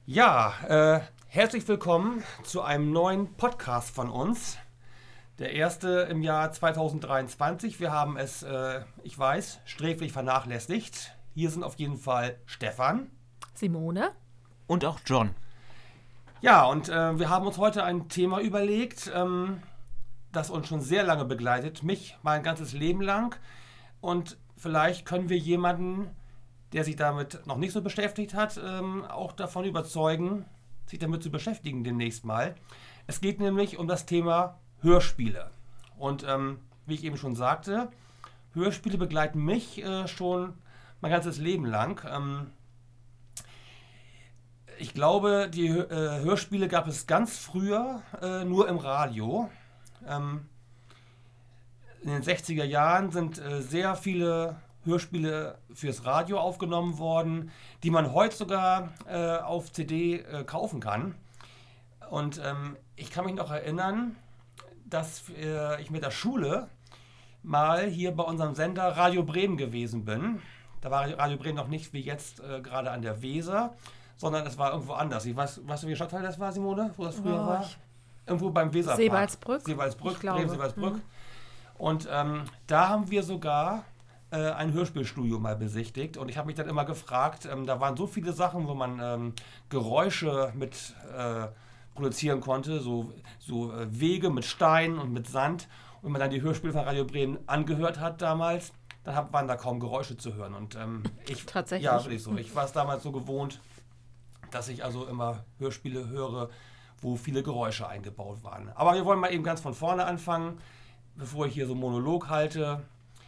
Ja, herzlich willkommen zu einem neuen Podcast von uns. Der erste im Jahr 2023. Wir haben es, ich weiß, sträflich vernachlässigt. Hier sind auf jeden Fall Stefan. Simone? Und auch John. Ja, und wir haben uns heute ein Thema überlegt, das uns schon sehr lange begleitet, mich mein ganzes Leben lang. Und vielleicht können wir jemanden, der sich damit noch nicht so beschäftigt hat, auch davon überzeugen, sich damit zu beschäftigen demnächst mal. Es geht nämlich um das Thema Hörspiele. Und wie ich eben schon sagte, Hörspiele begleiten mich schon mein ganzes Leben lang. Ich glaube, die Hörspiele gab es ganz früher nur im Radio. In den 60er Jahren sind sehr viele Hörspiele fürs Radio aufgenommen worden, die man heute sogar auf CD kaufen kann. Und ich kann mich noch erinnern, dass ich mit der Schule mal hier bei unserem Sender Radio Bremen gewesen bin. Da war Radio Bremen noch nicht wie jetzt gerade an der Weser, sondern es war irgendwo anders. Weißt du, welcher Stadtteil das war, Simone, wo das früher war? Irgendwo beim Weserpark. Seewaldsbrück? Seewaldsbrück, Ich glaube. Bremen-Seewaldsbrück. Und da haben wir sogar ein Hörspielstudio mal besichtigt. Und ich habe mich dann immer gefragt, da waren so viele Sachen, wo man Geräusche mit produzieren konnte, so Wege mit Stein und mit Sand. Und wenn man dann die Hörspiele von Radio Bremen angehört hat damals, dann waren da kaum Geräusche zu hören. Und ich, Tatsächlich? Ja, wirklich so. Ich war es damals so gewohnt, dass ich also immer Hörspiele höre, wo viele Geräusche eingebaut waren. Aber wir wollen mal eben ganz von vorne anfangen, bevor ich hier so einen Monolog halte.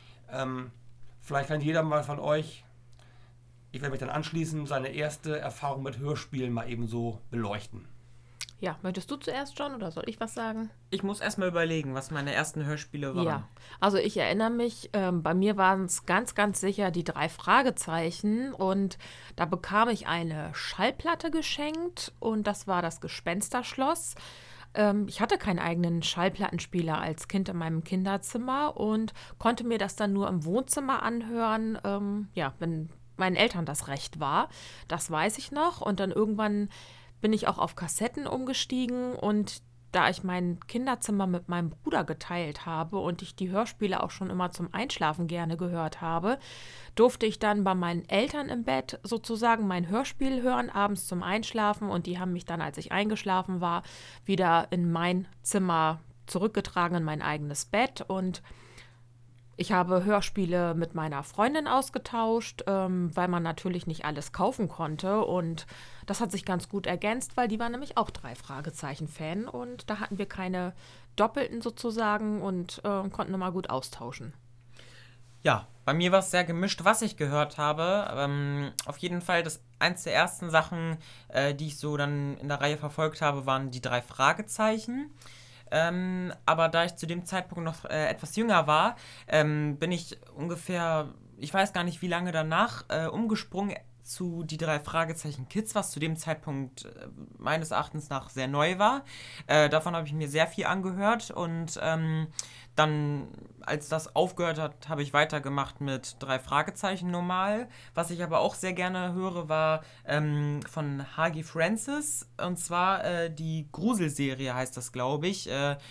Vielleicht kann jeder mal von euch, ich werde mich dann anschließen, seine erste Erfahrung mit Hörspielen mal eben so beleuchten. Ja, möchtest du zuerst, John, oder soll ich was sagen? Ich muss erstmal überlegen, was meine ersten Hörspiele waren. Ja, also ich erinnere mich, bei mir waren es ganz, ganz sicher die 3 Fragezeichen und da bekam ich eine Schallplatte geschenkt und das war das Gespensterschloss. Ich hatte keinen eigenen Schallplattenspieler als Kind in meinem Kinderzimmer und konnte mir das dann nur im Wohnzimmer anhören, wenn meinen Eltern das recht war. Das weiß ich noch. Und dann irgendwann bin ich auch auf Kassetten umgestiegen und da ich mein Kinderzimmer mit meinem Bruder geteilt habe und ich die Hörspiele auch schon immer zum Einschlafen gerne gehört habe, durfte ich dann bei meinen Eltern im Bett sozusagen mein Hörspiel hören, abends zum Einschlafen und die haben mich dann, als ich eingeschlafen war, wieder in mein Zimmer zurückgetragen, in mein eigenes Bett und ich habe Hörspiele mit meiner Freundin ausgetauscht, weil man natürlich nicht alles kaufen konnte. Und das hat sich ganz gut ergänzt, weil die war nämlich auch 3 Fragezeichen-Fan. Und da hatten wir keine Doppelten sozusagen und konnten immer gut austauschen. Ja, bei mir war es sehr gemischt, was ich gehört habe. Auf jeden Fall, eins der ersten Sachen, die ich so dann in der Reihe verfolgt habe, waren die 3 Fragezeichen. Aber da ich zu dem Zeitpunkt noch etwas jünger war, bin ich ungefähr, ich weiß gar nicht wie lange danach, umgesprungen zu die 3 Fragezeichen Kids, was zu dem Zeitpunkt meines Erachtens nach sehr neu war. Davon habe ich mir sehr viel angehört und dann, als das aufgehört hat, habe ich weitergemacht mit 3 Fragezeichen normal. Was ich aber auch sehr gerne höre, war von H.G. Francis. Und zwar die Gruselserie heißt das, glaube ich.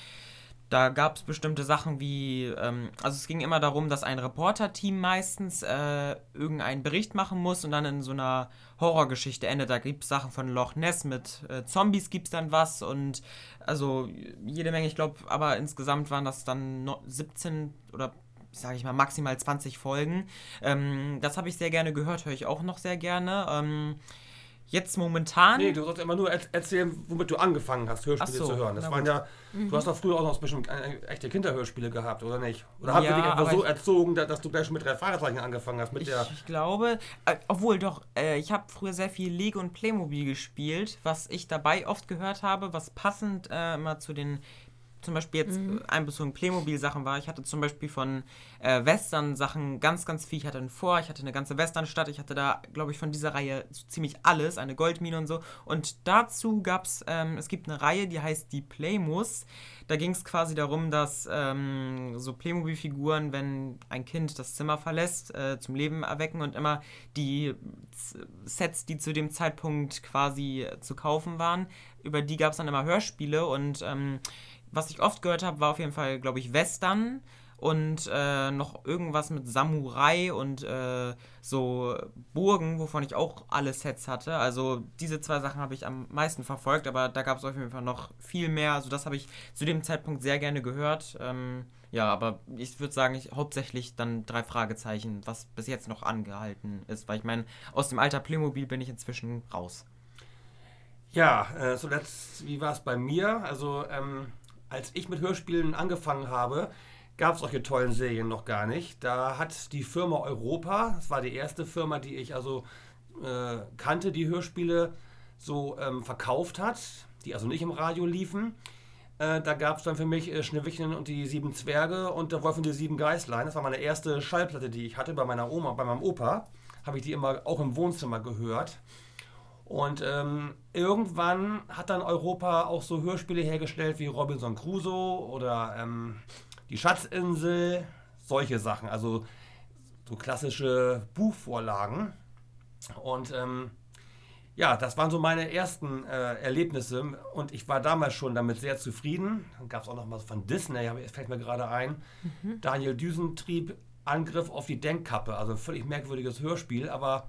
Da gab es bestimmte Sachen wie, also es ging immer darum, dass ein Reporter-Team meistens irgendeinen Bericht machen muss und dann in so einer Horrorgeschichte endet. Da gibt es Sachen von Loch Ness mit Zombies gibt es dann was und also jede Menge, ich glaube, aber insgesamt waren das dann 17 oder sage ich mal maximal 20 Folgen. Das habe ich sehr gerne gehört, höre ich auch noch sehr gerne. Jetzt momentan... Nee, du sollst immer nur erzählen, womit du angefangen hast, Hörspiele zu hören. Das waren ja, du hast doch früher auch noch bestimmt echte Kinderhörspiele gehabt, oder nicht? Oder haben wir dich etwa so erzogen, dass du gleich schon mit 3 Fragezeichen angefangen hast? Ich glaube, obwohl doch, ich habe früher sehr viel Lego und Playmobil gespielt, was ich dabei oft gehört habe, was passend immer zu den zum Beispiel jetzt einbezogen Playmobil-Sachen war. Ich hatte zum Beispiel von Western-Sachen ganz, ganz viel. Ich hatte eine ganze Western-Stadt. Ich hatte da, glaube ich, von dieser Reihe so ziemlich alles, eine Goldmine und so. Und dazu es gibt eine Reihe, die heißt die Playmos. Da ging es quasi darum, dass so Playmobil-Figuren, wenn ein Kind das Zimmer verlässt, zum Leben erwecken und immer die Sets, die zu dem Zeitpunkt quasi zu kaufen waren, über die gab es dann immer Hörspiele und was ich oft gehört habe, war auf jeden Fall, glaube ich, Western und noch irgendwas mit Samurai und so Burgen, wovon ich auch alle Sets hatte. Also diese 2 Sachen habe ich am meisten verfolgt, aber da gab es auf jeden Fall noch viel mehr. Also das habe ich zu dem Zeitpunkt sehr gerne gehört. Ja, aber ich würde sagen, hauptsächlich dann 3 Fragezeichen, was bis jetzt noch angehalten ist, weil ich meine, aus dem Alter Playmobil bin ich inzwischen raus. Ja, zuletzt, wie war es bei mir? Also, als ich mit Hörspielen angefangen habe, gab es solche tollen Serien noch gar nicht. Da hat die Firma Europa, das war die erste Firma, die ich also kannte, die Hörspiele so verkauft hat, die also nicht im Radio liefen. Da gab es dann für mich Schneewittchen und die 7 Zwerge und der Wolf und die 7 Geißlein. Das war meine erste Schallplatte, die ich hatte bei meiner Oma, bei meinem Opa. Habe ich die immer auch im Wohnzimmer gehört. Und irgendwann hat dann Europa auch so Hörspiele hergestellt wie Robinson Crusoe oder die Schatzinsel, solche Sachen, also so klassische Buchvorlagen. Und ja, das waren so meine ersten Erlebnisse und ich war damals schon damit sehr zufrieden. Dann gab es auch noch mal von Disney, fällt mir gerade ein, Daniel Düsentrieb, Angriff auf die Denkkappe, also völlig merkwürdiges Hörspiel, aber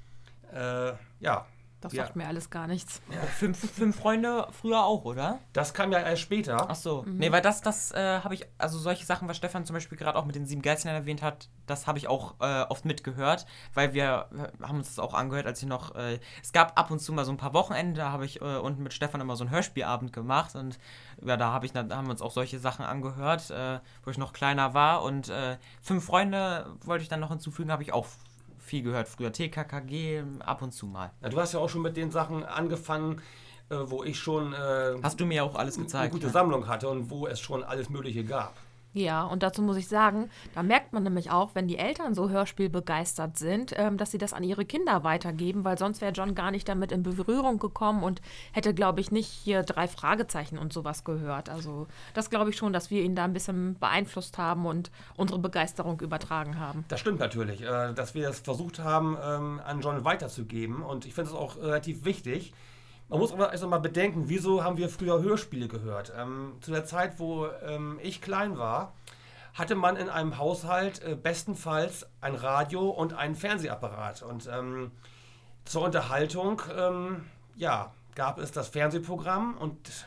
ja. Das sagt mir alles gar nichts. Ja. 5 Freunde früher auch, oder? Das kam ja erst später. Ach so. Nee, weil das habe ich, also solche Sachen, was Stefan zum Beispiel gerade auch mit den 7 Geißlein erwähnt hat, das habe ich auch oft mitgehört, weil wir haben uns das auch angehört, als ich noch, es gab ab und zu mal so ein paar Wochenende, da habe ich unten mit Stefan immer so einen Hörspielabend gemacht und ja, da haben wir uns auch solche Sachen angehört, wo ich noch kleiner war und 5 Freunde wollte ich dann noch hinzufügen, habe ich auch viel gehört früher. TKKG ab und zu mal. Ja, du hast ja auch schon mit den Sachen angefangen, wo ich schon hast du mir ja auch alles gezeigt, eine gute Sammlung hatte und wo es schon alles Mögliche gab. Ja, und dazu muss ich sagen, da merkt man nämlich auch, wenn die Eltern so hörspielbegeistert sind, dass sie das an ihre Kinder weitergeben, weil sonst wäre John gar nicht damit in Berührung gekommen und hätte, glaube ich, nicht hier 3 Fragezeichen und sowas gehört. Also das glaube ich schon, dass wir ihn da ein bisschen beeinflusst haben und unsere Begeisterung übertragen haben. Das stimmt natürlich, dass wir es versucht haben, an John weiterzugeben und ich finde es auch relativ wichtig. Man muss aber erst mal bedenken, wieso haben wir früher Hörspiele gehört? Zu der Zeit, wo ich klein war, hatte man in einem Haushalt bestenfalls ein Radio und einen Fernsehapparat. Und zur Unterhaltung ja, gab es das Fernsehprogramm und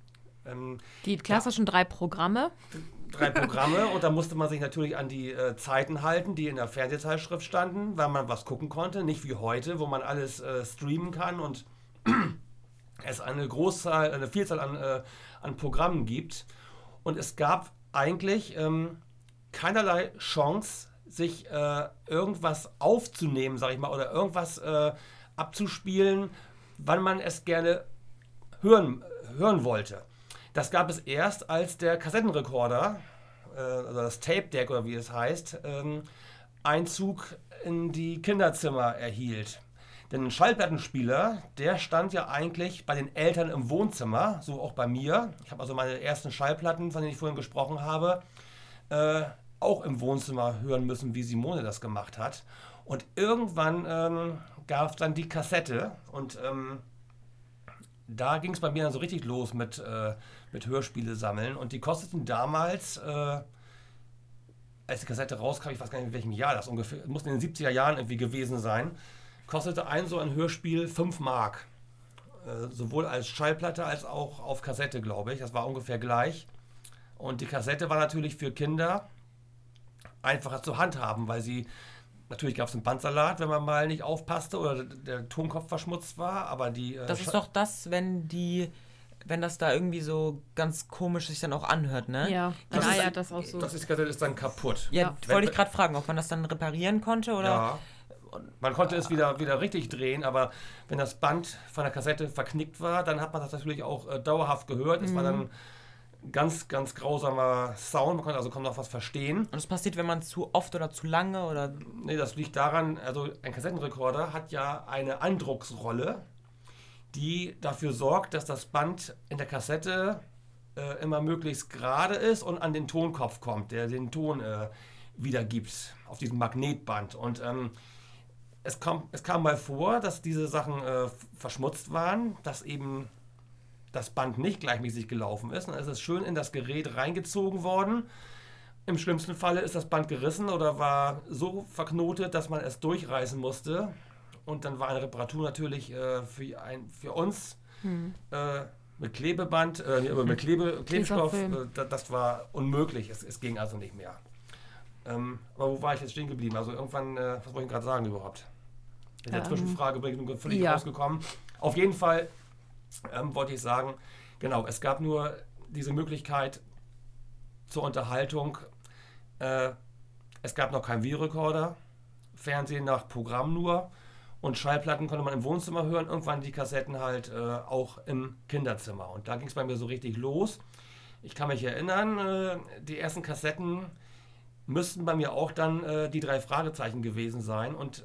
die klassischen 3 Programme. 3 Programme und da musste man sich natürlich an die Zeiten halten, die in der Fernsehzeitschrift standen, weil man was gucken konnte. Nicht wie heute, wo man alles streamen kann und es eine Vielzahl an Programmen gibt. Und es gab eigentlich keinerlei Chance, sich irgendwas aufzunehmen, sag ich mal, oder irgendwas abzuspielen, wann man es gerne hören wollte. Das gab es erst, als der Kassettenrekorder, also das Tape Deck oder wie es heißt, Einzug in die Kinderzimmer erhielt. Denn ein Schallplattenspieler, der stand ja eigentlich bei den Eltern im Wohnzimmer, so auch bei mir. Ich habe also meine ersten Schallplatten, von denen ich vorhin gesprochen habe, auch im Wohnzimmer hören müssen, wie Simone das gemacht hat. Und irgendwann gab es dann die Kassette und da ging es bei mir dann so richtig los mit Hörspiele sammeln. Und die kosteten damals, als die Kassette rauskam, ich weiß gar nicht in welchem Jahr das ungefähr, muss in den 70er Jahren irgendwie gewesen sein, kostete so ein Hörspiel 5 Mark. Sowohl als Schallplatte als auch auf Kassette, glaube ich. Das war ungefähr gleich. Und die Kassette war natürlich für Kinder einfacher zu handhaben, weil natürlich gab es einen Bandsalat, wenn man mal nicht aufpasste oder der Tonkopf verschmutzt war, aber die... das ist doch das, wenn das da irgendwie so ganz komisch sich dann auch anhört, ne? Ja, dann eiert das auch so. Das ist dann kaputt. Ja, wollte ich gerade fragen, ob man das dann reparieren konnte, oder? Ja. Man konnte es wieder richtig drehen, aber wenn das Band von der Kassette verknickt war, dann hat man das natürlich auch dauerhaft gehört. Es war dann ganz, ganz grausamer Sound. Man konnte also kaum noch was verstehen. Und es passiert, wenn man zu oft oder zu lange oder... Nee, das liegt daran, also ein Kassettenrekorder hat ja eine Andrucksrolle, die dafür sorgt, dass das Band in der Kassette immer möglichst gerade ist und an den Tonkopf kommt, der den Ton wiedergibt auf diesem Magnetband. Und es kam mal vor, dass diese Sachen verschmutzt waren, dass eben das Band nicht gleichmäßig gelaufen ist. Und es ist schön in das Gerät reingezogen worden. Im schlimmsten Falle ist das Band gerissen oder war so verknotet, dass man es durchreißen musste. Und dann war eine Reparatur natürlich für uns mit Klebeband, mit Klebstoff, das war unmöglich. Es ging also nicht mehr. Aber wo war ich jetzt stehen geblieben? Also irgendwann, was wollte ich gerade sagen überhaupt? In der Zwischenfrage bin ich völlig rausgekommen. Auf jeden Fall wollte ich sagen, genau, es gab nur diese Möglichkeit zur Unterhaltung. Es gab noch keinen Videorekorder, Fernsehen nach Programm nur und Schallplatten konnte man im Wohnzimmer hören. Irgendwann die Kassetten halt auch im Kinderzimmer. Und da ging es bei mir so richtig los. Ich kann mich erinnern, die ersten Kassetten müssten bei mir auch dann die 3 Fragezeichen gewesen sein. Und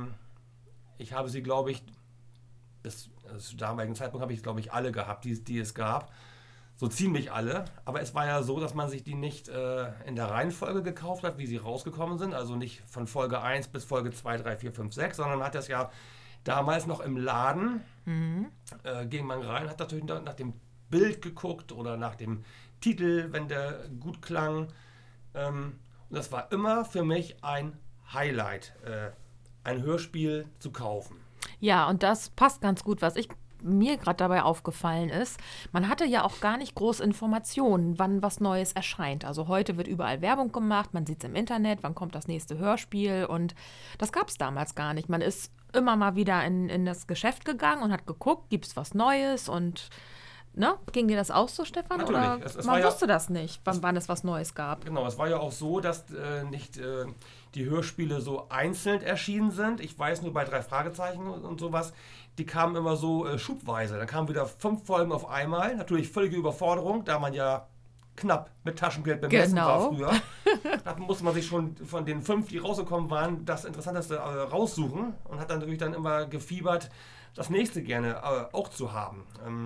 ich habe sie, glaube ich, bis zum damaligen Zeitpunkt habe ich, glaube ich, alle gehabt, die es gab. So ziemlich alle. Aber es war ja so, dass man sich die nicht in der Reihenfolge gekauft hat, wie sie rausgekommen sind. Also nicht von Folge 1 bis Folge 2, 3, 4, 5, 6, sondern man hat das ja damals noch im Laden. Ging man rein, hat natürlich nach dem Bild geguckt oder nach dem Titel, wenn der gut klang. Und das war immer für mich ein Highlight, ein Hörspiel zu kaufen. Ja, und das passt ganz gut, was mir gerade dabei aufgefallen ist. Man hatte ja auch gar nicht groß Informationen, wann was Neues erscheint. Also heute wird überall Werbung gemacht, man sieht es im Internet, wann kommt das nächste Hörspiel und das gab es damals gar nicht. Man ist immer mal wieder in das Geschäft gegangen und hat geguckt, gibt es was Neues und ne? Ging dir das auch so, Stefan? Natürlich. Oder man wusste das nicht, wann es was Neues gab? Genau, es war ja auch so, dass nicht die Hörspiele so einzeln erschienen sind. Ich weiß nur bei 3 Fragezeichen und sowas, die kamen immer so schubweise. Dann kamen wieder 5 Folgen auf einmal. Natürlich völlige Überforderung, da man ja knapp mit Taschengeld bemessen war früher. Da musste man sich schon von den 5, die rausgekommen waren, das Interessanteste raussuchen und hat dann natürlich dann immer gefiebert, das nächste gerne auch zu haben.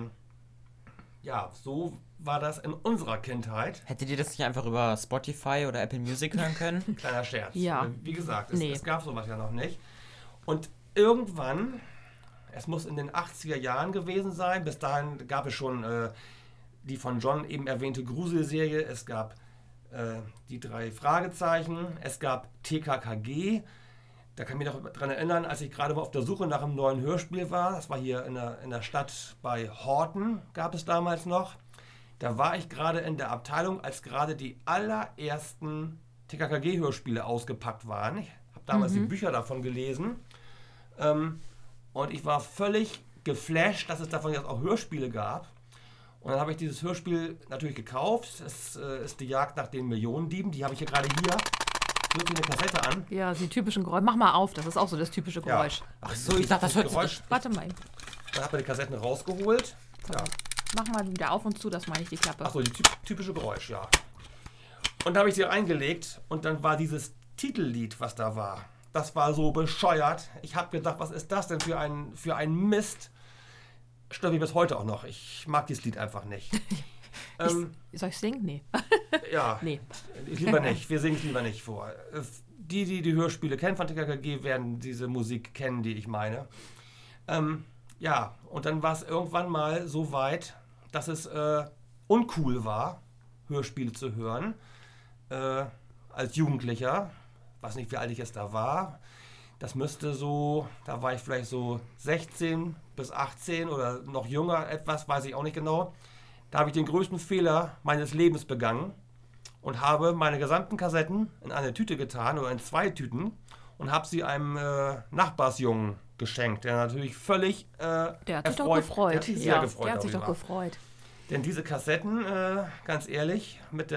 Ja, so war das in unserer Kindheit. Hättet ihr das nicht einfach über Spotify oder Apple Music hören können? Kleiner Scherz. Ja. Wie gesagt, es gab sowas ja noch nicht. Und irgendwann, es muss in den 80er Jahren gewesen sein, bis dahin gab es schon die von John eben erwähnte Gruselserie, es gab die 3 Fragezeichen, es gab TKKG. Da kann ich mich noch daran erinnern, als ich gerade mal auf der Suche nach einem neuen Hörspiel war. Das war hier in der Stadt bei Horten, gab es damals noch. Da war ich gerade in der Abteilung, als gerade die allerersten TKKG-Hörspiele ausgepackt waren. Ich habe damals die Bücher davon gelesen. Und ich war völlig geflasht, dass es davon jetzt auch Hörspiele gab. Und dann habe ich dieses Hörspiel natürlich gekauft. Es ist die Jagd nach den Millionendieben. Die habe ich hier gerade hier. Wirklich eine Kassette an. Ja, die typischen Geräusche. Mach mal auf, das ist auch so das typische Geräusch. Ja. Ach so, ich dachte, das hört Geräusch. Warte mal. Dann hat man die Kassetten rausgeholt. Ja. Mach mal wieder auf und zu, das meine ich die Klappe. Achso, die typische Geräusch, ja. Und da habe ich sie reingelegt und dann war dieses Titellied, was da war, das war so bescheuert. Ich habe gedacht, was ist das denn für ein Mist? Stört mich bis heute auch noch. Ich mag dieses Lied einfach nicht. Soll ich singen? Nee. Ja, Nee. Lieber nicht. Wir singen es lieber nicht vor. Die Hörspiele kennen von TKKG, werden diese Musik kennen, die ich meine. Ja, und dann war es irgendwann mal so weit, dass es uncool war, Hörspiele zu hören. Als Jugendlicher, weiß nicht, wie alt ich jetzt da war. Das müsste so, da war ich vielleicht so 16 bis 18 oder noch jünger etwas, weiß ich auch nicht genau. Da habe ich den größten Fehler meines Lebens begangen und habe meine gesamten Kassetten in eine Tüte getan oder in 2 Tüten und habe sie einem Nachbarsjungen geschenkt, der natürlich völlig Der hat sich doch gefreut. Der hat sich sehr gefreut Der hat sich doch darüber. gefreut. Denn diese Kassetten, ganz ehrlich,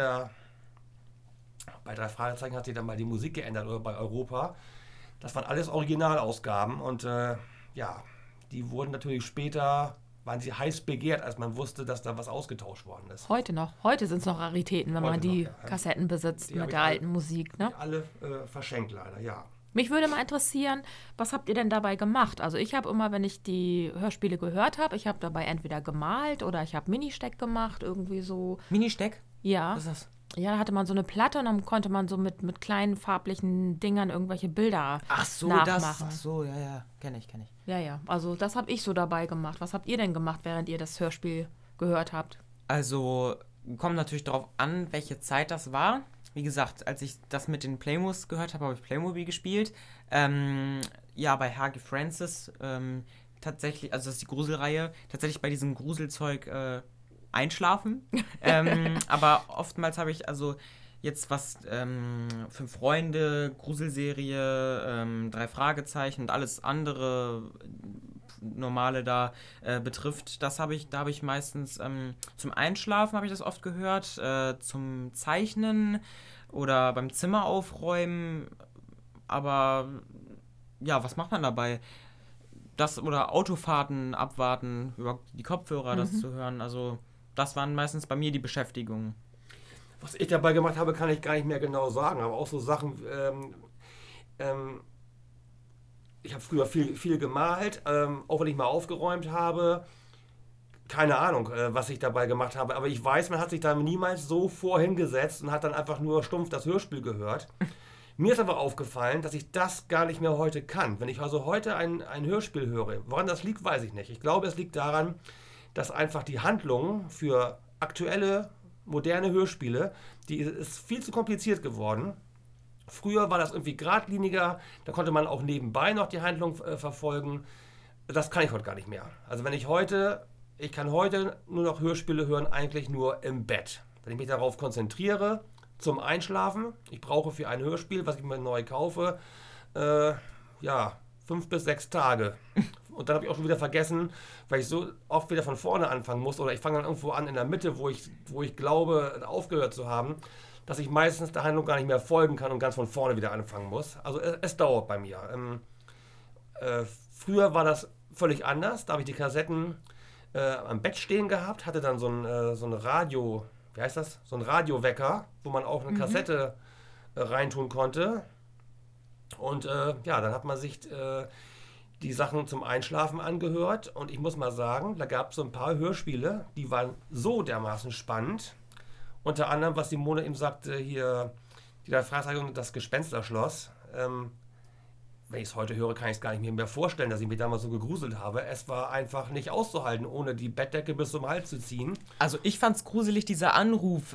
bei 3 Fragezeichen hat sich dann mal die Musik geändert oder bei Europa. Das waren alles Originalausgaben und ja, die wurden natürlich später waren sie heiß begehrt, als man wusste, dass da was ausgetauscht worden ist. Heute noch. Heute sind es noch Raritäten, wenn man die Kassetten besitzt Die mit der alten Musik. Ne? Alle verschenkt leider, ja. Mich würde mal interessieren, was habt ihr denn dabei gemacht? Also ich habe immer, wenn ich die Hörspiele gehört habe, ich habe dabei entweder gemalt oder ich habe Ministeck gemacht, irgendwie so. Ministeck? Ja. Was ist das? Ja, da hatte man so eine Platte und dann konnte man so mit kleinen farblichen Dingern irgendwelche Bilder nachmachen. Ach so, ja, kenne ich. Ja, also das habe ich so dabei gemacht. Was habt ihr denn gemacht, während ihr das Hörspiel gehört habt? Also, kommt natürlich darauf an, welche Zeit das war. Wie gesagt, als ich das mit den Playmos gehört habe ich Playmobil gespielt. Bei H.G. Francis tatsächlich, also das ist die Gruselreihe, tatsächlich bei diesem Gruselzeug einschlafen. Aber oftmals habe ich also jetzt was 5 Freunde, Gruselserie, 3 Fragezeichen und alles andere Normale da betrifft, da habe ich meistens zum Einschlafen habe ich das oft gehört, zum Zeichnen oder beim Zimmer aufräumen, aber ja, was macht man dabei? Das oder Autofahrten abwarten, über die Kopfhörer das zu hören, also das waren meistens bei mir die Beschäftigungen. Was ich dabei gemacht habe, kann ich gar nicht mehr genau sagen, aber auch so Sachen, ich habe früher viel gemalt, auch wenn ich mal aufgeräumt habe. Keine Ahnung, was ich dabei gemacht habe, aber ich weiß, man hat sich da niemals so vorhingesetzt und hat dann einfach nur stumpf das Hörspiel gehört. Mir ist aber aufgefallen, dass ich das gar nicht mehr heute kann. Wenn ich also heute ein Hörspiel höre, woran das liegt, weiß ich nicht. Ich glaube, es liegt daran, dass einfach die Handlung für aktuelle, moderne Hörspiele, die ist viel zu kompliziert geworden. Früher war das irgendwie geradliniger, da konnte man auch nebenbei noch die Handlung verfolgen. Das kann ich heute gar nicht mehr. Also ich kann heute nur noch Hörspiele hören, eigentlich nur im Bett. Wenn ich mich darauf konzentriere, zum Einschlafen, ich brauche für ein Hörspiel, was ich mir neu kaufe, 5 bis 6 Tage. Und dann habe ich auch schon wieder vergessen, weil ich so oft wieder von vorne anfangen muss oder ich fange dann irgendwo an in der Mitte, wo ich glaube, aufgehört zu haben, dass ich meistens der Handlung gar nicht mehr folgen kann und ganz von vorne wieder anfangen muss. Also es dauert bei mir. Früher war das völlig anders. Da habe ich die Kassetten am Bett stehen gehabt, hatte dann so ein Radio, wie heißt das? So ein Radiowecker, wo man auch eine Kassette reintun konnte. Und dann hat man sich die Sachen zum Einschlafen angehört. Und ich muss mal sagen, da gab es so ein paar Hörspiele, die waren so dermaßen spannend. Unter anderem, was Simone eben sagte, hier die Fragezeichen und das Gespensterschloss. Wenn ich es heute höre, kann ich es gar nicht mehr vorstellen, dass ich mich damals so gegruselt habe. Es war einfach nicht auszuhalten, ohne die Bettdecke bis zum Hals zu ziehen. Also ich fand's gruselig, dieser Anruf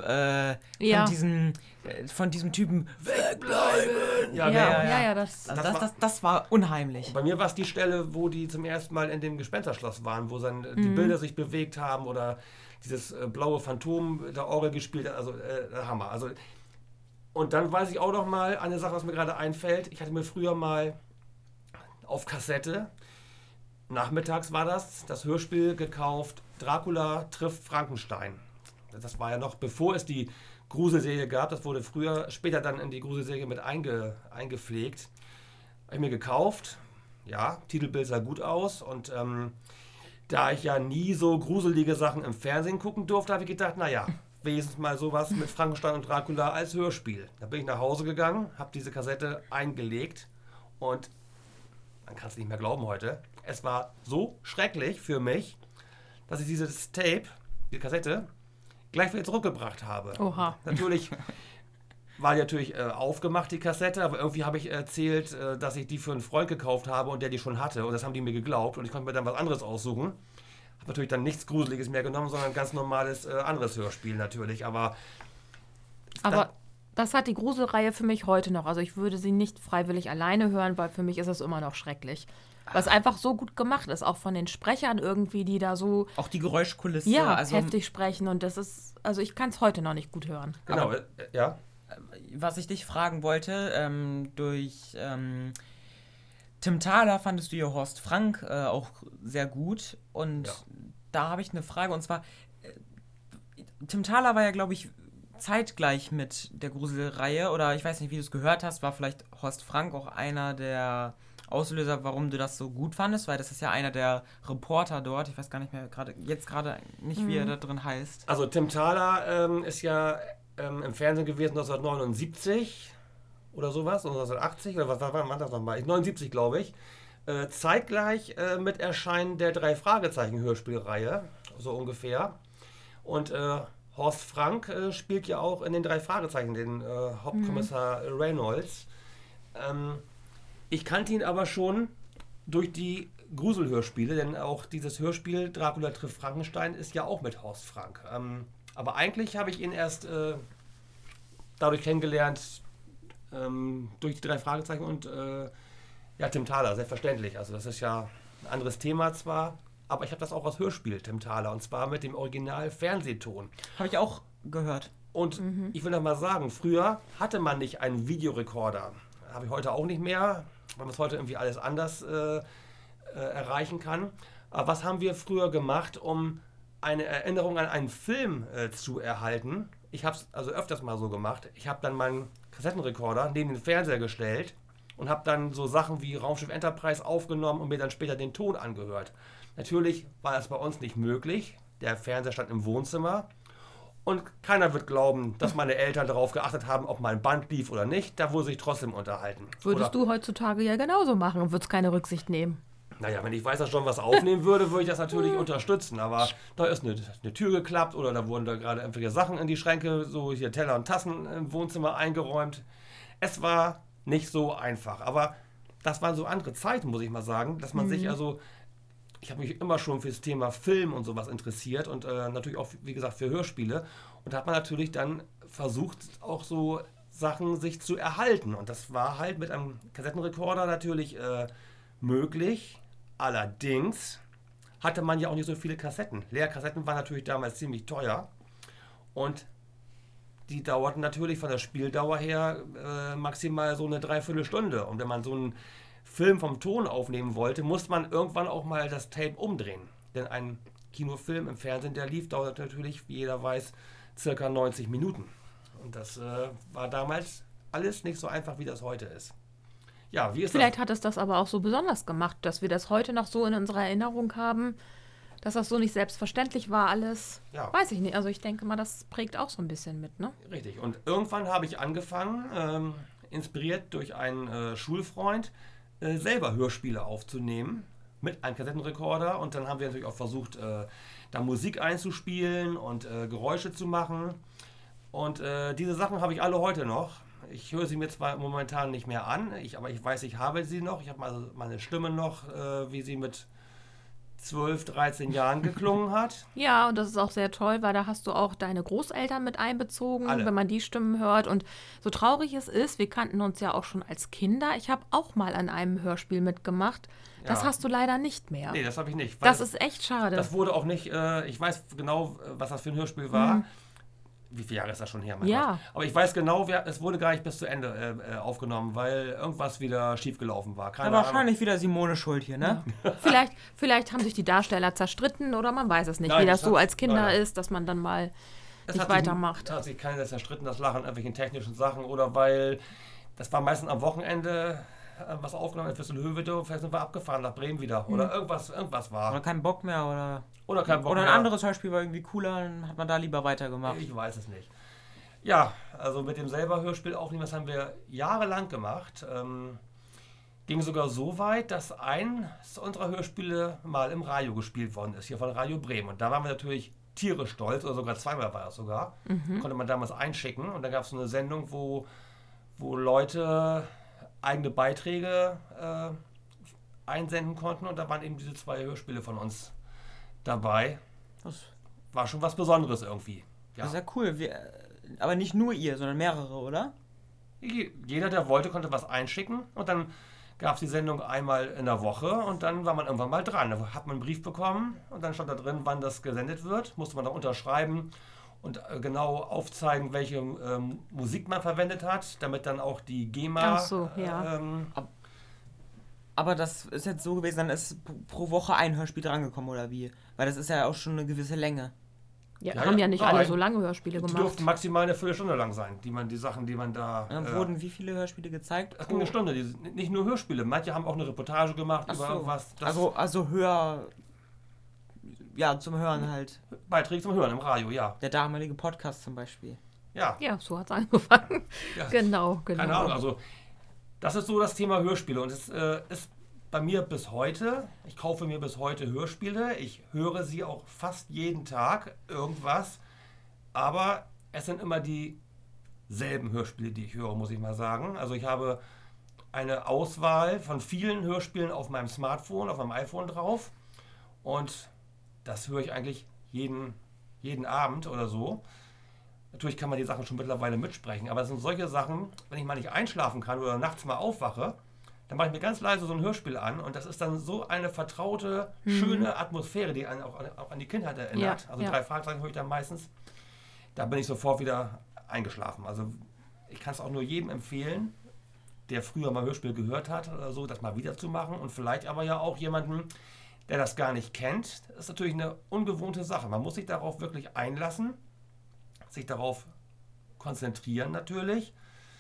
von diesem Typen, wegbleiben! Ja, das war unheimlich. Und bei mir war es die Stelle, wo die zum ersten Mal in dem Gespensterschloss waren, wo dann die Bilder sich bewegt haben oder dieses blaue Phantom der Orgel gespielt hat. Also Hammer. Also, und dann weiß ich auch noch mal eine Sache, was mir gerade einfällt. Ich hatte mir früher mal auf Kassette, nachmittags war das Hörspiel gekauft, Dracula trifft Frankenstein. Das war ja noch, bevor es die Gruselserie gab. Das wurde später dann in die Gruselserie mit eingepflegt. Habe ich mir gekauft. Ja, Titelbild sah gut aus. Und da ich ja nie so gruselige Sachen im Fernsehen gucken durfte, habe ich gedacht, naja, wenigstens mal sowas mit Frankenstein und Dracula als Hörspiel. Da bin ich nach Hause gegangen, habe diese Kassette eingelegt und man kann es nicht mehr glauben heute. Es war so schrecklich für mich, dass ich dieses Tape, die Kassette, gleich wieder zurückgebracht habe. Oha. Natürlich war die aufgemacht, die Kassette, aber irgendwie habe ich erzählt, dass ich die für einen Freund gekauft habe und der die schon hatte. Und das haben die mir geglaubt und ich konnte mir dann was anderes aussuchen. Habe natürlich dann nichts Gruseliges mehr genommen, sondern ein ganz normales anderes Hörspiel natürlich. Aber das hat die Gruselreihe für mich heute noch. Also ich würde sie nicht freiwillig alleine hören, weil für mich ist es immer noch schrecklich. Weil es einfach so gut gemacht ist, auch von den Sprechern irgendwie, die da so... Auch die Geräuschkulisse. Heftig sprechen und das ist... Also ich kann es heute noch nicht gut hören. Genau, aber, ja. Was ich dich fragen wollte, durch Tim Thaler fandest du ja Horst Frank auch sehr gut und da habe ich eine Frage und zwar, Tim Thaler war ja, glaube ich, zeitgleich mit der Gruselreihe oder ich weiß nicht, wie du es gehört hast, war vielleicht Horst Frank auch einer der Auslöser, warum du das so gut fandest, weil das ist ja einer der Reporter dort, ich weiß gar nicht mehr gerade nicht, wie er da drin heißt. Also Tim Thaler ist ja im Fernsehen gewesen 1979 oder sowas, oder 1980, oder was war das nochmal? 79, glaube ich. Zeitgleich mit Erscheinen der Drei-Fragezeichen-Hörspielreihe, so ungefähr. Und Horst Frank spielt ja auch in den Drei Fragezeichen, den Hauptkommissar Reynolds. Ich kannte ihn aber schon durch die Gruselhörspiele, denn auch dieses Hörspiel Dracula trifft Frankenstein ist ja auch mit Horst Frank. Aber eigentlich habe ich ihn erst dadurch kennengelernt, durch die Drei Fragezeichen und Tim Thaler, selbstverständlich. Also das ist ja ein anderes Thema zwar, aber ich habe das auch als Hörspiel, Tim Thaler, und zwar mit dem Original-Fernsehton. Habe ich auch gehört. Und ich will noch mal sagen, früher hatte man nicht einen Videorekorder. Habe ich heute auch nicht mehr, weil man es heute irgendwie alles anders erreichen kann. Aber was haben wir früher gemacht, um eine Erinnerung an einen Film zu erhalten? Ich habe es also öfters mal so gemacht. Ich habe dann meinen Kassettenrekorder neben den Fernseher gestellt und habe dann so Sachen wie Raumschiff Enterprise aufgenommen und mir dann später den Ton angehört. Natürlich war das bei uns nicht möglich. Der Fernseher stand im Wohnzimmer. Und keiner wird glauben, dass meine Eltern darauf geachtet haben, ob mein Band lief oder nicht. Da wurde sich trotzdem unterhalten. Würdest du heutzutage ja genauso machen und würdest keine Rücksicht nehmen. Naja, wenn ich weiß, dass John was aufnehmen würde, würde ich das natürlich unterstützen. Aber da ist eine Tür geklappt oder da wurden da gerade irgendwelche Sachen in die Schränke, so hier Teller und Tassen im Wohnzimmer eingeräumt. Es war nicht so einfach. Aber das waren so andere Zeiten, muss ich mal sagen, dass man sich ich habe mich immer schon für das Thema Film und sowas interessiert und natürlich auch, wie gesagt, für Hörspiele. Und da hat man natürlich dann versucht, auch so Sachen sich zu erhalten. Und das war halt mit einem Kassettenrekorder natürlich möglich. Allerdings hatte man ja auch nicht so viele Kassetten. Leerkassetten waren natürlich damals ziemlich teuer. Und die dauerten natürlich von der Spieldauer her maximal so eine Dreiviertelstunde. Und wenn man so einen Film vom Ton aufnehmen wollte, musste man irgendwann auch mal das Tape umdrehen. Denn ein Kinofilm im Fernsehen, der lief, dauert natürlich, wie jeder weiß, circa 90 Minuten. Und das war damals alles nicht so einfach, wie das heute ist. Ja, wie ist Vielleicht hat es das aber auch so besonders gemacht, dass wir das heute noch so in unserer Erinnerung haben, dass das so nicht selbstverständlich war alles. Ja. Weiß ich nicht. Also ich denke mal, das prägt auch so ein bisschen mit, ne? Richtig. Und irgendwann habe ich angefangen, inspiriert durch einen Schulfreund, selber Hörspiele aufzunehmen mit einem Kassettenrekorder. Und dann haben wir natürlich auch versucht, da Musik einzuspielen und Geräusche zu machen. Und diese Sachen habe ich alle heute noch. Ich höre sie mir zwar momentan nicht mehr an, aber ich weiß, ich habe sie noch. Ich habe also meine Stimme noch, wie sie mit 12, 13 Jahren geklungen hat. Ja, und das ist auch sehr toll, weil da hast du auch deine Großeltern mit einbezogen, Alle. wenn man die Stimmen hört. Und so traurig es ist, wir kannten uns ja auch schon als Kinder. Ich habe auch mal an einem Hörspiel mitgemacht. Das Ja. hast du leider nicht mehr. Nee, das habe ich nicht. Das ist echt schade. Das wurde auch nicht, ich weiß genau, was das für ein Hörspiel war. Wie viele Jahre ist das schon her? Mein Ja. Gott. Aber ich weiß genau, es wurde gar nicht bis zu Ende aufgenommen, weil irgendwas wieder schiefgelaufen war. Keine Aber Ahnung. wahrscheinlich wieder Simone schuld hier, ne? Vielleicht haben sich die Darsteller zerstritten oder man weiß es nicht, Nein, wie das das so hat- als Kinder nein. ist, dass man dann mal Es nicht hat sich- weitermacht. Da hat sich keiner zerstritten, das Lachen an irgendwelchen technischen Sachen oder weil das war meistens am Wochenende was aufgenommen in Füsselhövedo, vielleicht sind wir abgefahren nach Bremen wieder oder irgendwas war. Oder kein Bock mehr Oder kein Bock oder ein mehr. anderes Hörspiel war irgendwie cooler, dann hat man da lieber weitergemacht. Ich weiß es nicht. Ja, also mit dem selber Hörspiel aufnehmen, das haben wir jahrelang gemacht. Ging sogar so weit, dass eins unserer Hörspiele mal im Radio gespielt worden ist, hier von Radio Bremen. Und da waren wir natürlich tierisch stolz, oder sogar zweimal war das sogar. Konnte man damals einschicken und da gab es so eine Sendung, wo Leute eigene Beiträge einsenden konnten und da waren eben diese 2 Hörspiele von uns dabei. Das War schon was Besonderes irgendwie. Ja. ist ja cool. Aber nicht nur ihr, sondern mehrere, oder? Jeder, der wollte, konnte was einschicken und dann gab es die Sendung einmal in der Woche und dann war man irgendwann mal dran. Da hat man einen Brief bekommen und dann stand da drin, wann das gesendet wird. Musste man da unterschreiben und genau aufzeigen, welche Musik man verwendet hat, damit dann auch die GEMA... Ach so, ja. Aber das ist jetzt so gewesen, dann ist pro Woche ein Hörspiel drangekommen, oder wie? Weil das ist ja auch schon eine gewisse Länge. Ja, Ja, haben ja, ja nicht nein. alle so lange Hörspiele Die gemacht. dürften maximal eine Viertelstunde lang sein, die Sachen, die man da... Dann wurden wie viele Hörspiele gezeigt? das ging eine Stunde, nicht nur Hörspiele. Manche haben auch eine Reportage gemacht Ach über so. irgendwas. Also Hör... Ja, zum Hören halt. Beiträge zum Hören im Radio, ja. Der damalige Podcast zum Beispiel. Ja, Ja, so hat es angefangen. ja. Genau. Keine Ahnung, also das ist so das Thema Hörspiele und es ist bei mir bis heute, ich kaufe mir bis heute Hörspiele, ich höre sie auch fast jeden Tag, irgendwas, aber es sind immer dieselben Hörspiele, die ich höre, muss ich mal sagen. Also ich habe eine Auswahl von vielen Hörspielen auf meinem Smartphone, auf meinem iPhone drauf und das höre ich eigentlich jeden Abend oder so. Natürlich kann man die Sachen schon mittlerweile mitsprechen, aber es sind solche Sachen, wenn ich mal nicht einschlafen kann oder nachts mal aufwache, dann mache ich mir ganz leise so ein Hörspiel an und das ist dann so eine vertraute, schöne Atmosphäre, die einen auch an die Kindheit erinnert. Ja, Also ja. 3 Fragezeichen höre ich dann meistens. Da bin ich sofort wieder eingeschlafen. Also ich kann es auch nur jedem empfehlen, der früher mal Hörspiel gehört hat oder so, das mal wieder zu machen und vielleicht aber ja auch jemanden, der das gar nicht kennt. Das ist natürlich eine ungewohnte Sache. Man muss sich darauf wirklich einlassen, sich darauf konzentrieren natürlich.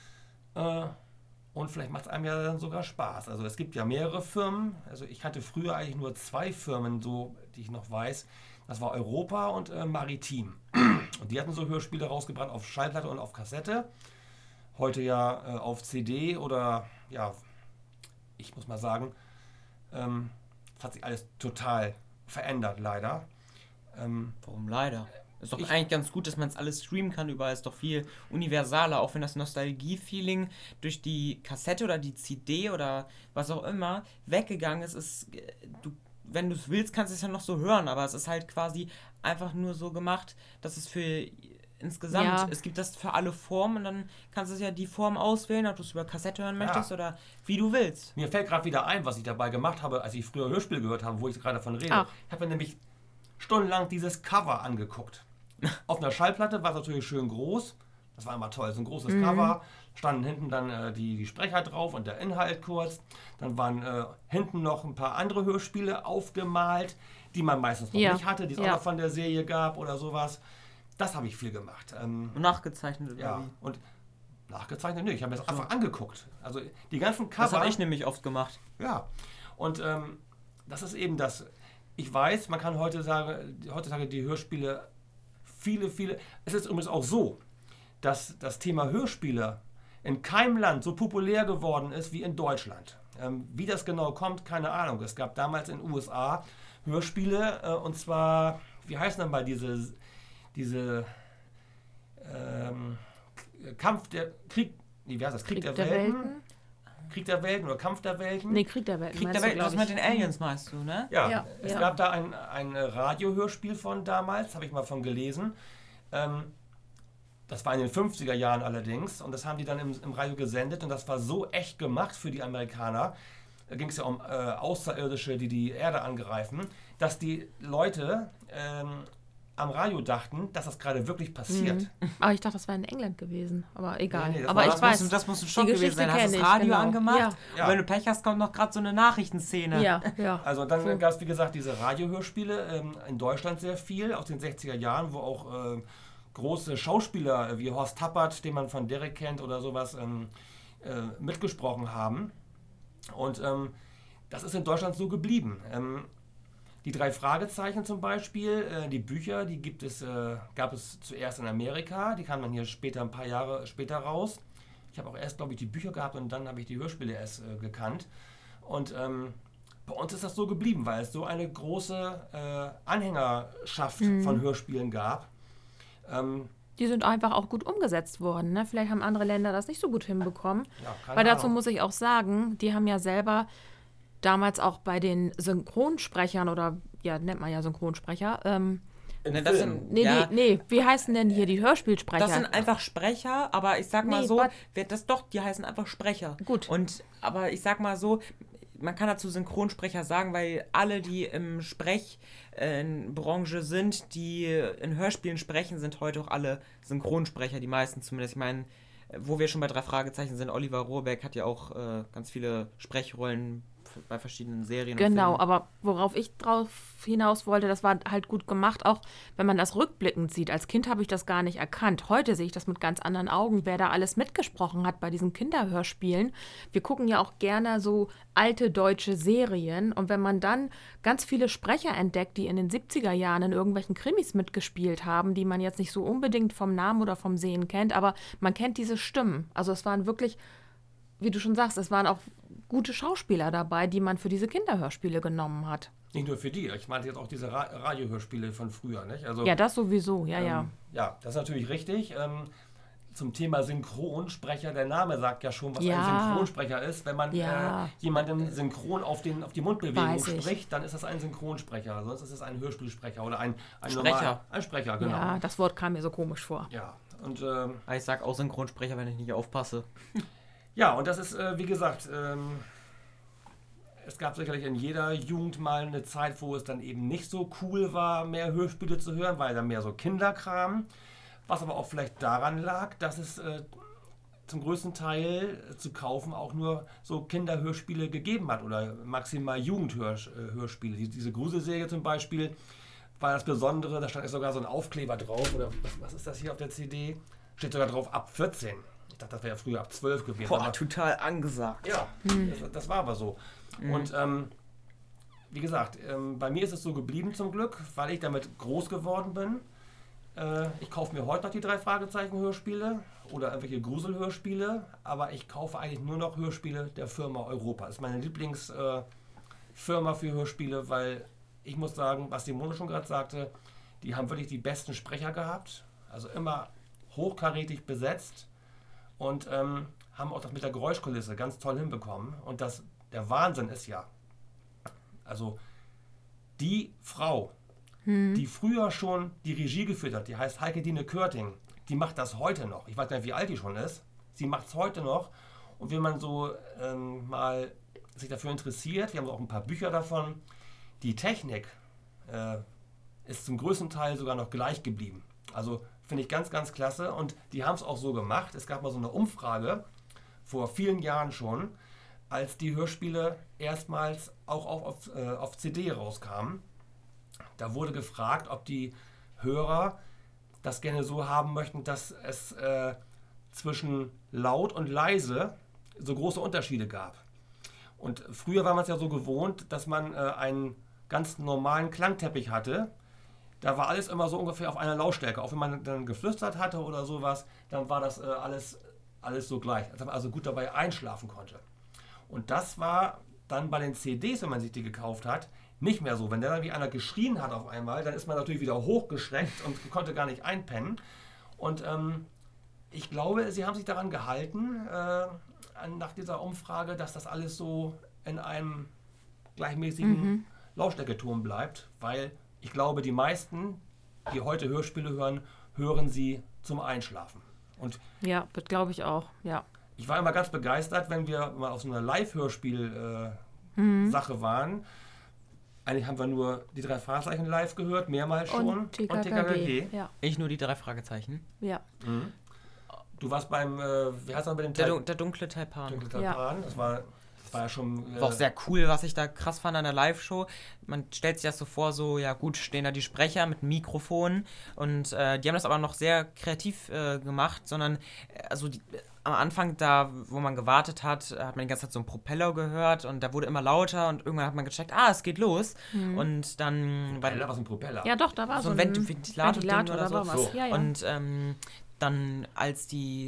Und vielleicht macht es einem ja dann sogar Spaß. Also es gibt ja mehrere Firmen. Also ich hatte früher eigentlich nur 2 Firmen, so die ich noch weiß. Das war Europa und Maritim. Und die hatten so Hörspiele rausgebracht auf Schallplatte und auf Kassette. Heute ja auf CD oder ja, ich muss mal sagen, es hat sich alles total verändert leider. Warum leider? Ist doch Ich- eigentlich ganz gut, dass man es alles streamen kann überall. Ist doch viel universaler, auch wenn das Nostalgie-Feeling durch die Kassette oder die CD oder was auch immer weggegangen ist. Wenn du es willst, kannst du es ja noch so hören, aber es ist halt quasi einfach nur so gemacht, dass es für insgesamt, Ja. es gibt das für alle Formen und dann kannst du ja die Form auswählen, ob du es über Kassette hören möchtest oder wie du willst. Mir fällt gerade wieder ein, was ich dabei gemacht habe, als ich früher Hörspiel gehört habe, wo ich gerade davon rede. Ach. Ich habe mir nämlich stundenlang dieses Cover angeguckt. Auf einer Schallplatte war es natürlich schön groß. Das war immer toll, so ein großes Cover. Standen hinten dann die Sprecher drauf und der Inhalt kurz. Dann waren hinten noch ein paar andere Hörspiele aufgemalt, die man meistens noch Ja. nicht hatte, die es auch Ja. noch von der Serie gab oder sowas. Das habe ich viel gemacht. Und nachgezeichnet oder Ja, wie? und nachgezeichnet, nee, ich habe mir das einfach angeguckt. Also die ganzen Das Cover. habe ich nämlich oft gemacht. Ja, und das ist eben das. Ich weiß, man kann heutzutage die Hörspiele viele. Es ist übrigens auch so, dass das Thema Hörspiele in keinem Land so populär geworden ist wie in Deutschland. Wie das genau kommt, keine Ahnung. Es gab damals in den USA Hörspiele und zwar, wie heißen dann mal diese wie heißt das? Krieg der Welten? Krieg der Welten oder Kampf der Welten? Nee, Krieg der Welten. Krieg meinst der du, Welt, das glaub mit ich. den Aliens meinst du, ne? Ja, Ja, es ja. gab da ein Radiohörspiel von damals, habe ich mal von gelesen. Das war in den 50er Jahren allerdings und das haben die dann im Radio gesendet und das war so echt gemacht für die Amerikaner. Da ging es ja um Außerirdische, die die Erde angreifen, dass die Leute am Radio dachten, dass das gerade wirklich passiert. Aber ich dachte, das war in England gewesen. Aber egal. Nee, das aber war- ich das weiß. Das muss ein die Schock gewesen Geschichte sein. Hast du kenn das ich, Radio genau. angemacht? Ja. Und wenn du Pech hast, kommt noch gerade so eine Nachrichtenszene. Ja, ja. Also dann So. gab es, wie gesagt, diese Radiohörspiele in Deutschland sehr viel, aus den 60er Jahren, wo auch große Schauspieler wie Horst Tappert, den man von Derek kennt oder sowas, mitgesprochen haben. Und das ist in Deutschland so geblieben. Die 3 Fragezeichen zum Beispiel, die Bücher, die gab es zuerst in Amerika, die kamen dann hier später, ein paar Jahre später raus. Ich habe auch erst, glaube ich, die Bücher gehabt und dann habe ich die Hörspiele erst gekannt. Und bei uns ist das so geblieben, weil es so eine große Anhängerschaft von Hörspielen gab. Die sind einfach auch gut umgesetzt worden. Ne? Vielleicht haben andere Länder das nicht so gut hinbekommen. Ja, keine Weil dazu Ahnung. muss ich auch sagen, die haben ja selber damals auch bei den Synchronsprechern oder, ja, nennt man ja Synchronsprecher, Ne, das sind, nee, ja, wie heißen denn hier die Hörspielsprecher? das sind einfach Sprecher, aber ich sag mal Nee, so, but- die heißen einfach Sprecher. Gut. Aber ich sag mal so, man kann dazu Synchronsprecher sagen, weil alle, die im Sprechbranche sind, die in Hörspielen sprechen, sind heute auch alle Synchronsprecher, die meisten zumindest. Ich meine, wo wir schon bei 3 Fragezeichen sind, Oliver Rohrbeck hat ja auch ganz viele Sprechrollen bei verschiedenen Serien. Genau, und Filmen. aber worauf ich drauf hinaus wollte, das war halt gut gemacht, auch wenn man das rückblickend sieht. Als Kind habe ich das gar nicht erkannt. Heute sehe ich das mit ganz anderen Augen, wer da alles mitgesprochen hat bei diesen Kinderhörspielen. Wir gucken ja auch gerne so alte deutsche Serien und wenn man dann ganz viele Sprecher entdeckt, die in den 70er Jahren in irgendwelchen Krimis mitgespielt haben, die man jetzt nicht so unbedingt vom Namen oder vom Sehen kennt, aber man kennt diese Stimmen. Also es waren wirklich, wie du schon sagst, es waren auch gute Schauspieler dabei, die man für diese Kinderhörspiele genommen hat. Nicht nur für die, ich meinte jetzt auch diese Radiohörspiele von früher, nicht? Also, Ja, das sowieso, ja. Ja, das ist natürlich richtig. Zum Thema Synchronsprecher, der Name sagt ja schon, was Ja. ein Synchronsprecher ist. Wenn man Ja. jemandem synchron auf die Mundbewegung Weiß ich. spricht, dann ist das ein Synchronsprecher. Sonst ist es ein Hörspielsprecher oder ein Sprecher. Ein Sprecher, genau. Ja, das Wort kam mir so komisch vor. Ja, und Ich sag auch Synchronsprecher, wenn ich nicht aufpasse. ja, und das ist, wie gesagt, es gab sicherlich in jeder Jugend mal eine Zeit, wo es dann eben nicht so cool war, mehr Hörspiele zu hören, weil dann mehr so Kinderkram. Was aber auch vielleicht daran lag, dass es zum größten Teil zu kaufen auch nur so Kinderhörspiele gegeben hat oder maximal Jugendhörspiele. Diese Gruselserie zum Beispiel war das Besondere, da stand sogar so ein Aufkleber drauf, oder was ist das hier auf der CD? Steht sogar drauf ab 14. Ich dachte, das wäre ja früher ab 12 gewesen. Boah, aber total angesagt. ja, das war aber so. Und wie gesagt, bei mir ist es so geblieben zum Glück, weil ich damit groß geworden bin. Ich kaufe mir heute noch die 3 Fragezeichen-Hörspiele oder irgendwelche Gruselhörspiele, aber ich kaufe eigentlich nur noch Hörspiele der Firma Europa. Das ist meine Lieblingsfirma für Hörspiele, weil ich muss sagen, was Simone schon gerade sagte, die haben wirklich die besten Sprecher gehabt, also immer hochkarätig besetzt und haben auch das mit der Geräuschkulisse ganz toll hinbekommen. Und der Wahnsinn ist ja, also die Frau, die früher schon die Regie geführt hat, die heißt Heike-Dine Körting, die macht das heute noch. Ich weiß nicht, wie alt die schon ist. Sie macht es heute noch. Und wenn man so mal sich dafür interessiert, wir haben auch ein paar Bücher davon, die Technik ist zum größten Teil sogar noch gleich geblieben. Also finde ich ganz, ganz klasse. Und die haben es auch so gemacht. Es gab mal so eine Umfrage vor vielen Jahren schon, als die Hörspiele erstmals auch auf CD rauskamen. Da wurde gefragt, ob die Hörer das gerne so haben möchten, dass es zwischen laut und leise so große Unterschiede gab. Und früher war man es ja so gewohnt, dass man einen ganz normalen Klangteppich hatte. Da war alles immer so ungefähr auf einer Lautstärke. Auch wenn man dann geflüstert hatte oder sowas, dann war das alles so gleich. Dass man also gut dabei einschlafen konnte. Und das war dann bei den CDs, wenn man sich die gekauft hat, nicht mehr so. Wenn dann wie einer geschrien hat auf einmal, dann ist man natürlich wieder hochgeschreckt und konnte gar nicht einpennen. Und ich glaube, sie haben sich daran gehalten, nach dieser Umfrage, dass das alles so in einem gleichmäßigen Lautstärketon bleibt, weil ich glaube, die meisten, die heute Hörspiele hören, hören sie zum Einschlafen. Und Ja, das glaube ich auch, ja. ich war immer ganz begeistert, wenn wir mal auf so einer Live-Hörspiel-Sache waren. Eigentlich haben wir nur die 3 Fragezeichen live gehört, mehrmals schon. Und TKKG. Ja, Ich nur die 3 Fragezeichen. ja. Du warst beim, wie heißt das bei dem Der dunkle Taipan. Dunkle Taipan? Das war ja schon... War auch sehr cool, was ich da krass fand an der Live-Show. Man stellt sich das so vor, so, ja gut, stehen da die Sprecher mit Mikrofon und die haben das aber noch sehr kreativ gemacht, sondern am Anfang da, wo man gewartet hat, hat man die ganze Zeit so einen Propeller gehört und da wurde immer lauter und irgendwann hat man gecheckt, es geht los. Und dann... Propeller, was ein Propeller? Ja, doch, da war so ein Ventilator oder so. was. So. Ja, ja. Und dann als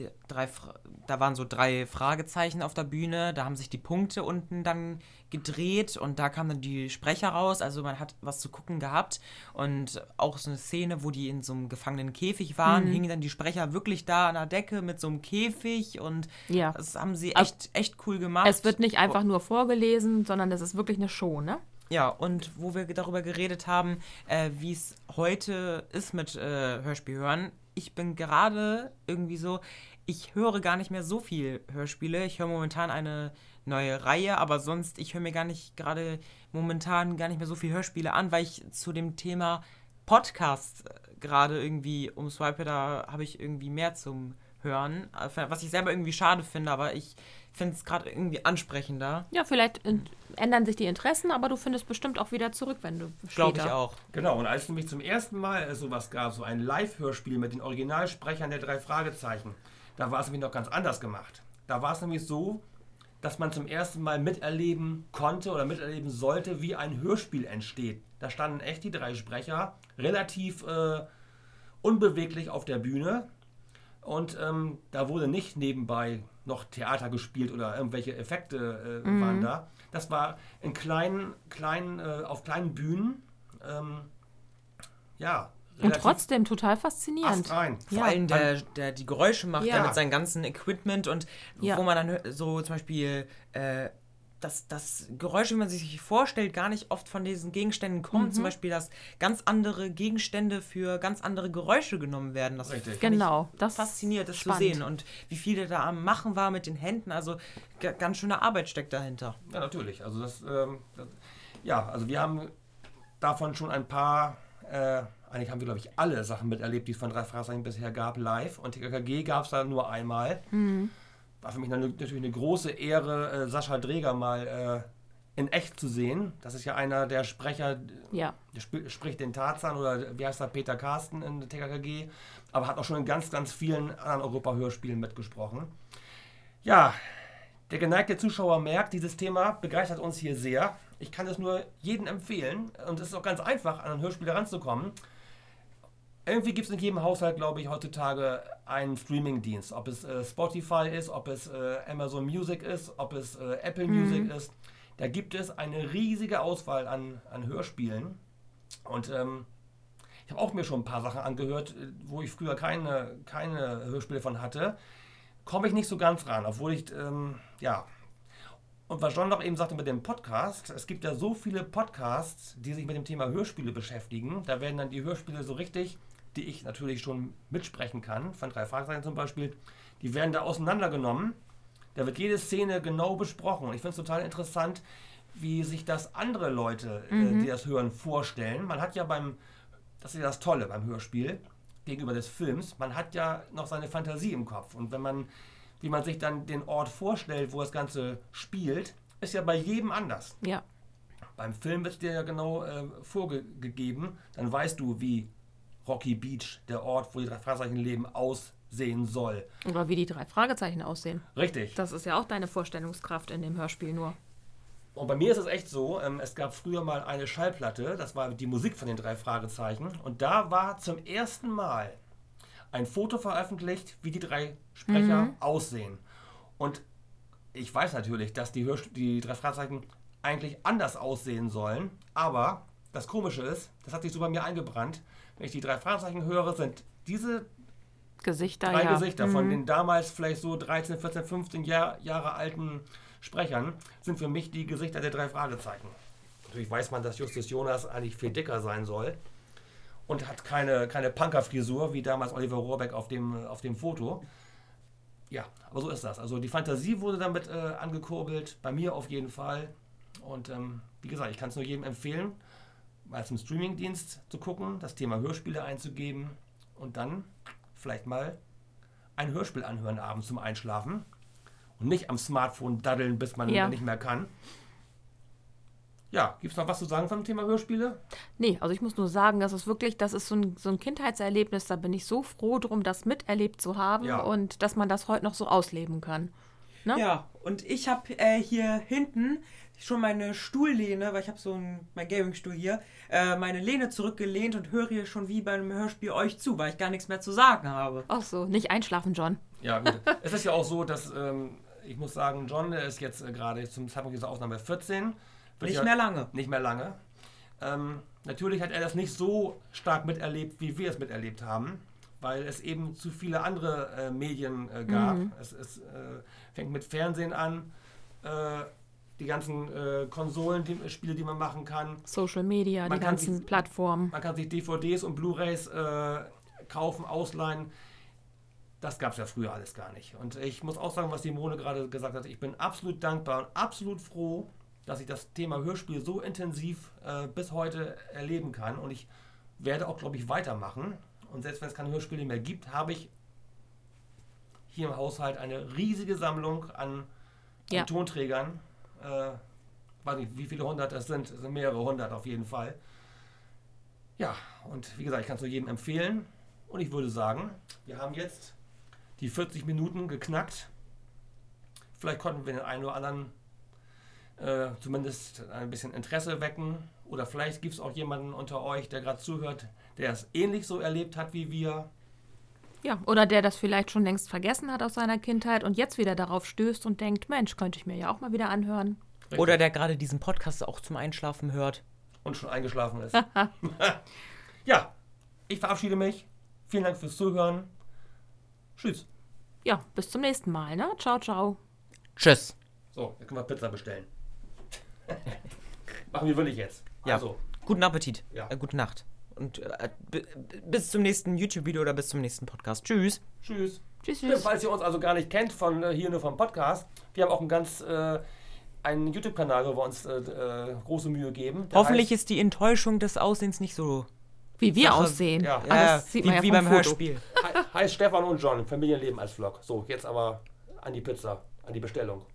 da waren so 3 Fragezeichen auf der Bühne, da haben sich die Punkte unten dann gedreht und da kamen dann die Sprecher raus, also man hat was zu gucken gehabt und auch so eine Szene, wo die in so einem gefangenen Käfig waren, hingen dann die Sprecher wirklich da an der Decke mit so einem Käfig und Ja. das haben sie echt cool gemacht. Es wird nicht einfach nur vorgelesen, sondern es ist wirklich eine Show, ne? Ja, und wo wir darüber geredet haben, wie es heute ist mit Hörspiel hören, ich bin gerade irgendwie so, ich höre gar nicht mehr so viel Hörspiele. Ich höre momentan eine neue Reihe, aber sonst, ich höre mir momentan gar nicht mehr so viel Hörspiele an, weil ich zu dem Thema Podcast gerade irgendwie umswipe, da habe ich irgendwie mehr zum hören, was ich selber irgendwie schade finde, aber ich finde es gerade irgendwie ansprechender. Ja, vielleicht ändern sich die Interessen, aber du findest bestimmt auch wieder zurück, wenn du später... Glaube ich auch. Genau, und als es nämlich zum ersten Mal sowas gab, so ein Live-Hörspiel mit den Originalsprechern der 3 Fragezeichen, da war es nämlich noch ganz anders gemacht. Da war es nämlich so, dass man zum ersten Mal miterleben konnte oder miterleben sollte, wie ein Hörspiel entsteht. Da standen echt die 3 Sprecher relativ unbeweglich auf der Bühne und da wurde nicht nebenbei noch Theater gespielt oder irgendwelche Effekte waren da. Das war in auf kleinen Bühnen, Und trotzdem total faszinierend. astrein. Vor allem der die Geräusche macht, Ja. der mit seinem ganzen Equipment und Ja. wo man dann so zum Beispiel das Geräusch, wie man sich vorstellt, gar nicht oft von diesen Gegenständen kommt. Zum Beispiel, dass ganz andere Gegenstände für ganz andere Geräusche genommen werden. Das Richtig. fand Genau, ich das fasziniert, das spannend. zu sehen. Und wie viel der da am Machen war mit den Händen. Also ganz schöne Arbeit steckt dahinter. Ja, natürlich. Also also wir haben davon schon ein paar, eigentlich haben wir, glaube ich, alle Sachen miterlebt, die es von 3 Fragezeichen bisher gab, live. Und TKKG gab es da nur einmal. War für mich natürlich eine große Ehre, Sascha Dreger mal in echt zu sehen. Das ist ja einer der Sprecher, Ja. der spricht den Tarzan oder wie heißt er, Peter Carsten in der TKKG, aber hat auch schon in ganz, ganz vielen anderen Europa-Hörspielen mitgesprochen. Ja, der geneigte Zuschauer merkt, dieses Thema begeistert uns hier sehr. Ich kann es nur jedem empfehlen und es ist auch ganz einfach, an ein Hörspiel heranzukommen. Irgendwie gibt es in jedem Haushalt, glaube ich, heutzutage einen Streaming-Dienst. Ob es Spotify ist, ob es Amazon Music ist, ob es Apple Music ist. Da gibt es eine riesige Auswahl an Hörspielen. Und ich habe auch mir schon ein paar Sachen angehört, wo ich früher keine Hörspiele von hatte. Komme ich nicht so ganz ran, obwohl ich, Und was John noch eben sagte mit dem Podcast, es gibt ja so viele Podcasts, die sich mit dem Thema Hörspiele beschäftigen. Da werden dann die Hörspiele so richtig, die ich natürlich schon mitsprechen kann, von 3 Fragezeichen zum Beispiel, die werden da auseinandergenommen. Da wird jede Szene genau besprochen. Und ich finde es total interessant, wie sich das andere Leute, die das hören, vorstellen. Man hat ja das ist ja das Tolle beim Hörspiel, gegenüber des Films, man hat ja noch seine Fantasie im Kopf. Und wie man sich dann den Ort vorstellt, wo das Ganze spielt, ist ja bei jedem anders. Ja. Beim Film wird dir ja genau vorgegeben, dann weißt du, wie Rocky Beach, der Ort, wo die 3 Fragezeichen leben, aussehen soll. Oder wie die 3 Fragezeichen aussehen. Richtig. Das ist ja auch deine Vorstellungskraft in dem Hörspiel nur. Und bei mir ist es echt so, es gab früher mal eine Schallplatte, das war die Musik von den 3 Fragezeichen. Und da war zum ersten Mal ein Foto veröffentlicht, wie die 3 Sprecher aussehen. Und ich weiß natürlich, dass die 3 Fragezeichen eigentlich anders aussehen sollen. Aber das Komische ist, das hat sich so bei mir eingebrannt, wenn ich die 3 Fragezeichen höre, sind diese Gesichter, 3 ja. Gesichter von den damals vielleicht so 13, 14, 15 Jahre alten Sprechern, sind für mich die Gesichter der 3 Fragezeichen. Natürlich weiß man, dass Justus Jonas eigentlich viel dicker sein soll und hat keine Punkerfrisur, wie damals Oliver Rohrbeck auf dem Foto. Ja, aber so ist das. Also die Fantasie wurde damit angekurbelt, bei mir auf jeden Fall. Und wie gesagt, ich kann es nur jedem empfehlen, mal zum Streamingdienst zu gucken, das Thema Hörspiele einzugeben und dann vielleicht mal ein Hörspiel anhören abends zum Einschlafen und nicht am Smartphone daddeln, bis man nicht mehr kann. Ja, gibt es noch was zu sagen vom Thema Hörspiele? Nee, also ich muss nur sagen, das ist so ein Kindheitserlebnis, da bin ich so froh drum, das miterlebt zu haben und dass man das heute noch so ausleben kann. Ne? Ja, und ich habe hier hinten schon meine Stuhllehne, weil ich habe mein Gaming-Stuhl hier, meine Lehne zurückgelehnt und höre hier schon wie beim Hörspiel euch zu, weil ich gar nichts mehr zu sagen habe. Ach so, nicht einschlafen, John. Ja, gut. Es ist ja auch so, dass, ich muss sagen, John, der ist jetzt gerade zum Zeitpunkt dieser Aufnahme 14. Nicht mehr lange. Nicht mehr lange. Natürlich hat er das nicht so stark miterlebt, wie wir es miterlebt haben, weil es eben zu viele andere Medien gab. Es fängt mit Fernsehen an, die ganzen Konsolen, Spiele, die man machen kann. Social Media, die ganzen Plattformen. Man kann sich DVDs und Blu-rays kaufen, ausleihen. Das gab es ja früher alles gar nicht. Und ich muss auch sagen, was Simone gerade gesagt hat, ich bin absolut dankbar und absolut froh, dass ich das Thema Hörspiel so intensiv bis heute erleben kann. Und ich werde auch, glaube ich, weitermachen. Und selbst wenn es keine Hörspiele mehr gibt, habe ich hier im Haushalt eine riesige Sammlung an Tonträgern. Weiß nicht, wie viele hundert das sind. Es sind mehrere hundert auf jeden Fall. Ja, und wie gesagt, ich kann es nur jedem empfehlen. Und ich würde sagen, wir haben jetzt die 40 Minuten geknackt. Vielleicht konnten wir den einen oder anderen zumindest ein bisschen Interesse wecken. Oder vielleicht gibt es auch jemanden unter euch, der gerade zuhört, der es ähnlich so erlebt hat wie wir. Ja, oder der das vielleicht schon längst vergessen hat aus seiner Kindheit und jetzt wieder darauf stößt und denkt, Mensch, könnte ich mir ja auch mal wieder anhören. Richtig. Oder der gerade diesen Podcast auch zum Einschlafen hört. Und schon eingeschlafen ist. Ja, ich verabschiede mich. Vielen Dank fürs Zuhören. Tschüss. Ja, bis zum nächsten Mal, ne? Ciao, ciao. Tschüss. So, jetzt können wir Pizza bestellen. Machen wir wirklich jetzt. Ja. Also, Guten Appetit. Ja. Gute Nacht. Und bis zum nächsten YouTube-Video oder bis zum nächsten Podcast. Tschüss. tschüss. Tschüss, Stimmt, tschüss. falls ihr uns also gar nicht kennt, von hier nur vom Podcast, wir haben auch einen YouTube-Kanal, wo wir uns große Mühe geben. Der Hoffentlich heißt, ist die Enttäuschung des Aussehens nicht so... Wie wir Sache- aussehen. Ja. Aber das sieht man ja wie vom beim Foto. Hörspiel. heißt Stefan und John, Familienleben als Vlog. So, jetzt aber an die Pizza, an die Bestellung.